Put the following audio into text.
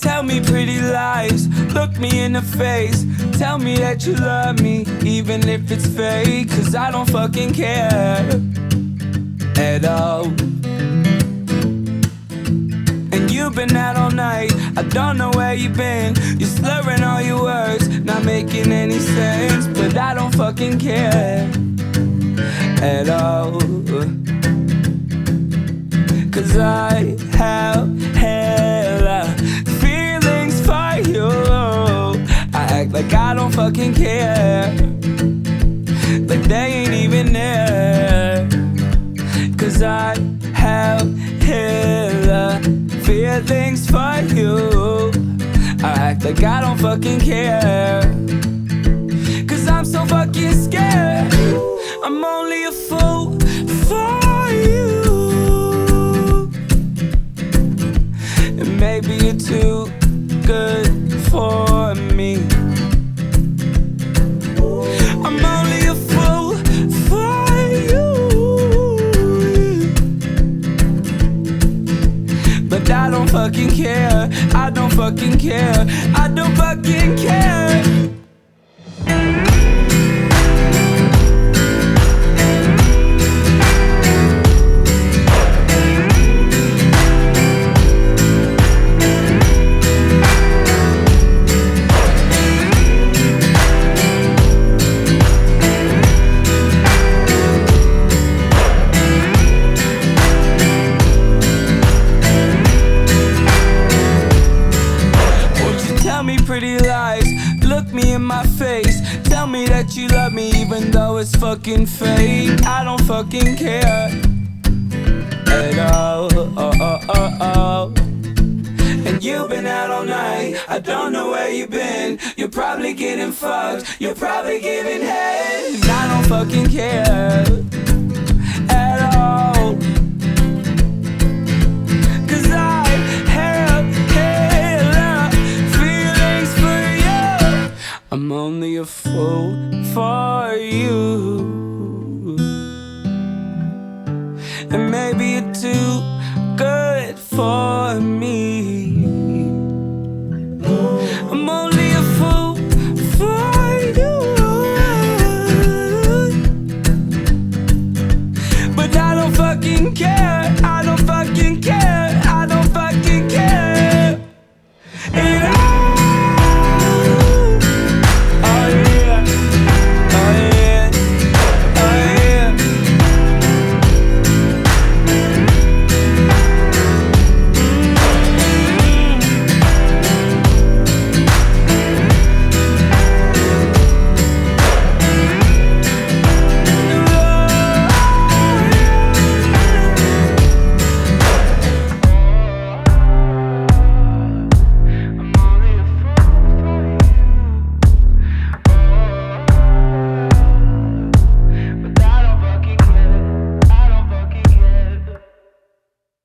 Tell me pretty lies, look me in the face. Tell me that you love me, even if it's fake. Cause I don't fucking care at all. And you've been out all night, I don't know where you've been. You're slurring all your words, not making any sense. But I don't fucking care at all. Cause I have hella feelings for you. I act like I don't fucking care, like they ain't even there. Cause I have hella feelings for you. I act like I don't fucking care. Cause I'm so fucking scared. I'm only a fool for you. And maybe you're too good for me. I'm only a fool for you. But I don't fucking care. I don't fucking care. I don't fucking care. Tell me pretty lies, look me in my face. Tell me that you love me even though it's fucking fake. I don't fucking care at all. And you've been out all night, I don't know where you've been. You're probably getting fucked, you're probably giving head. And I don't fucking care